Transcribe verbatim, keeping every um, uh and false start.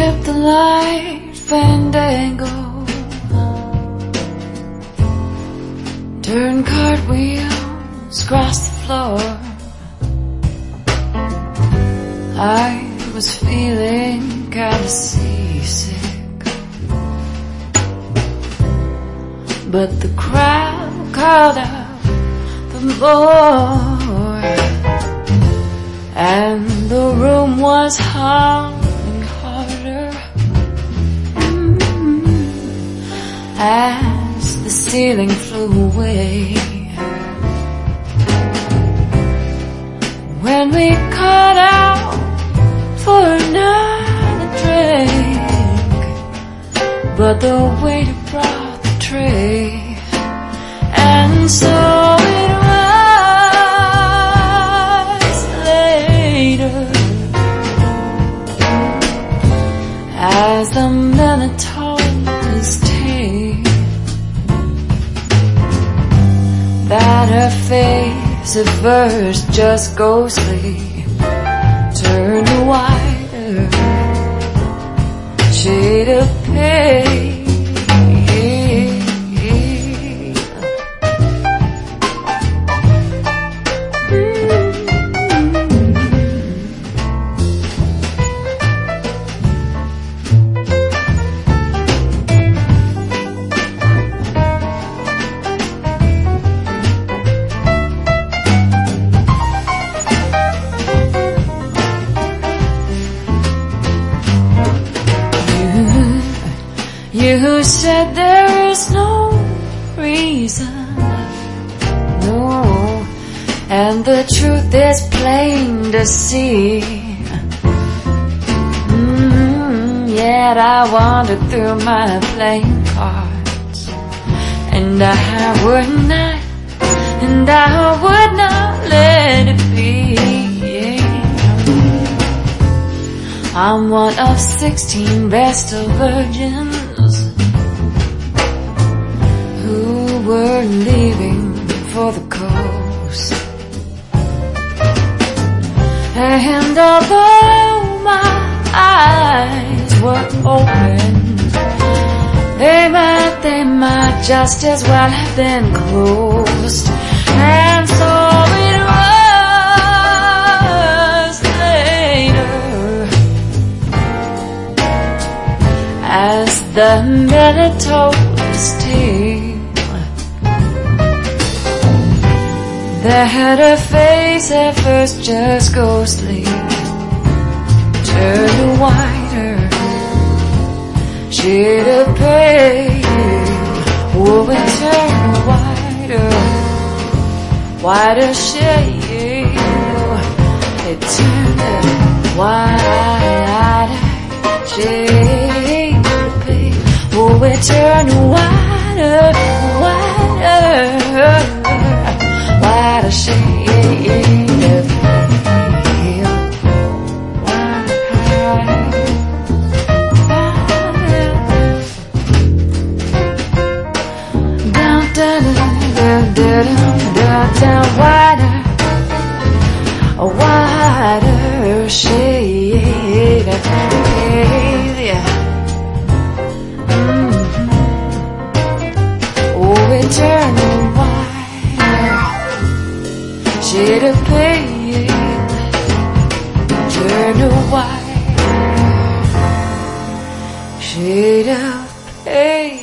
skip the light fandango, turn cartwheels across the floor. I was feeling kinda seasick, but the crowd called out for more, and the room was humming harder mm-hmm. as the ceiling flew away. When we called out for another drink, but the waiter brought the tray, and so it was later, as the minute told his tale, that her face at first just ghostly turned a wider shade of pale. You said there is no reason, no, and the truth is plain to see. Mm-hmm, yet I wandered through my playing cards, and I would not, and I would not let it be. I'm one of sixteen vestal virgins who were leaving for the coast, and although my eyes were open, they might, they might just as well have been closed. And so it was later, as the minute told his tale, that her face at first just ghostly turned a wider shade of pale. Oh, it turned a wider, wider shade. It turned a wider shade of pale. Oh, it turned a wider, wider, wider shade of pale. Down, down, down, down, down, down, wider, a wider shade of pale, yeah. Mm-hmm. Oh, it turned shade of pale, turn to white, shade of pale.